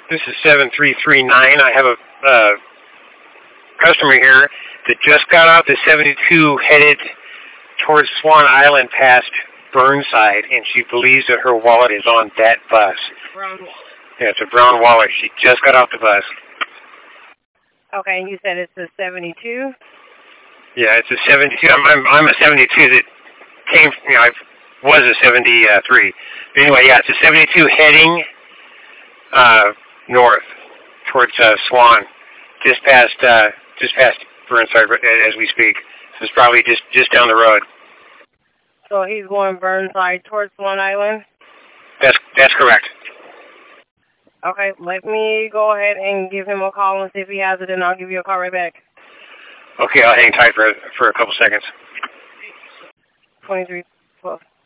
This is 7339. I have a customer here that just got off the 72 headed towards Swan Island past Burnside, and she believes that her wallet is on that bus. Brown wallet. Yeah, it's a brown wallet. She just got off the bus. Okay, and you said it's a 72? Yeah, it's a 72. I'm a 72 that came, I was a 73. But anyway, yeah, it's a 72 heading north towards Swan, just past Burnside as we speak. So it's probably just down the road. So he's going Burnside towards Swan Island? That's correct. Okay, let me go ahead and give him a call and see if he has it, and I'll give you a call right back. Okay, I'll hang tight for a couple seconds. 2312.